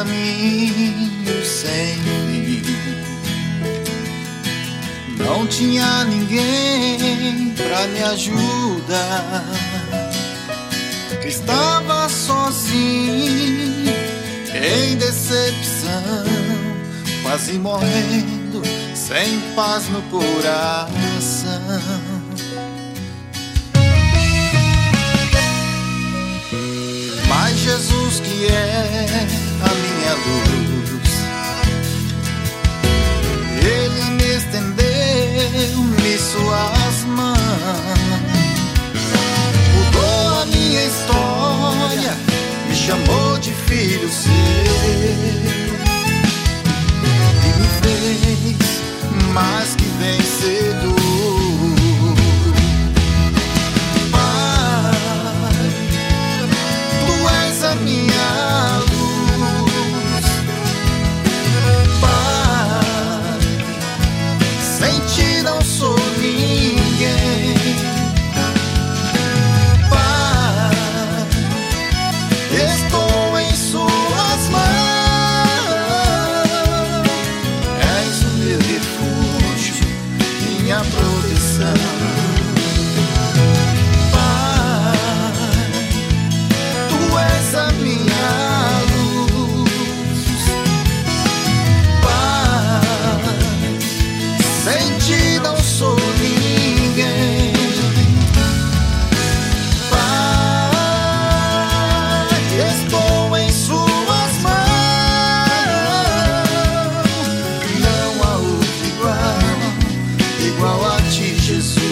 caminho sem fim. Não tinha ninguém pra me ajudar. Estava sozinho, em decepção, quase morrendo, sem paz no coração. Mas Jesus, que é a minha luz, Ele me estendeu-me suas mãos, mudou a minha história, me chamou de filho seu e me fez mais que vencedor. Minha luz, Pai, sem ti não sou ninguém. Pai, estou em suas mãos, és o meu refúgio, minha proteção. A minha luz, Pai, sem ti não sou ninguém. Pai, estou em suas mãos, não há outro igual a ti, Jesus.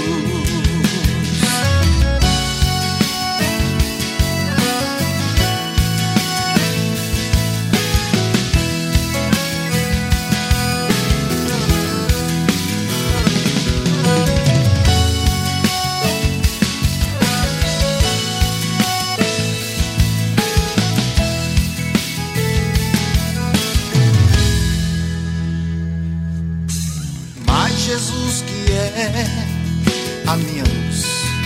Jesus, que é a minha luz,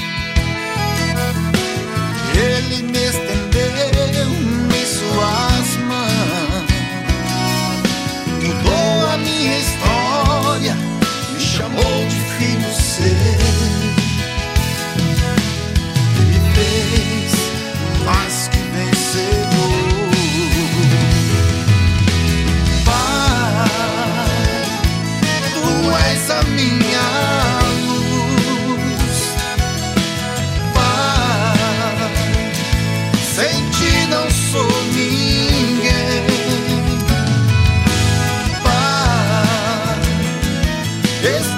Ele me estendeu-me suas mãos, mudou a minha história, me chamou de filho seu e me fez mais que vencedor. Tu és a minha luz, Pai, sem ti não sou ninguém. Pai,